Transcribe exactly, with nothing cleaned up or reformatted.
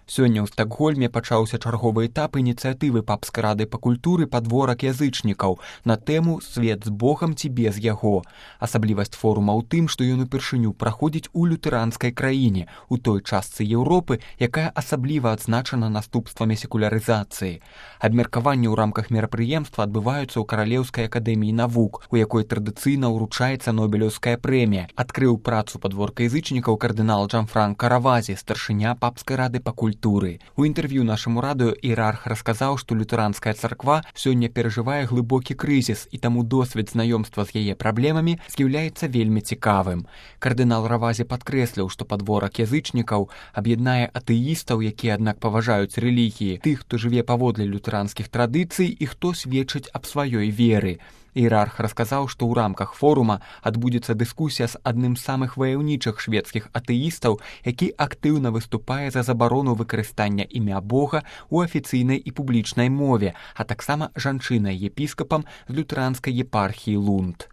Сёння ў Стакгольме пачаўся чарговы этап ініцыятывы папскай рады па культуры «Падворак язычнікаў» на тэму «Свет з Богам ці без яго». Асаблівасць форума ў тым, што ён упершыню праходзіць у лютэранскай краіне, у той частцы Еўропы, якая асабліва адзначана наступствамі секулярызацыі. Абмеркаванні ў рамках мерапрыемства адбываюцца ў Каралеўскай акадэміі навук, у якой традыцыйна ўручаецца Нобелеўская прэмія. Адкрыў працу «Падворка язычнікаў» кардынал Джанфранк Каравазі, старшыня папскай рады па культуры. У інтэрв'ю нашаму радыё іерарх расказаў, што лютэранская царква сёння перажывае глыбокі крызіс, і таму досвед знаёмства з яе праблемамі з'яўляецца вельмі цікавым. Кардынал Равазі падкрэсліў, што падворак язычнікаў аб'яднае атэістаў, якія, аднак, паважаюць рэлігіі, тых, хто жыве паводле лютэранскіх традыцый і хто сведчыць аб сваёй веры. Іерарх расказаў, што ў рамках форума адбудзецца дыскусія з адным з самых ваяўнічых шведскіх атэістаў, які актыўна выступае за забарону выкарыстання імя Бога ў афіцыйнай і публічнай мове, а таксама жанчынай-епіскапам з лютэранскай епархіі Лунд.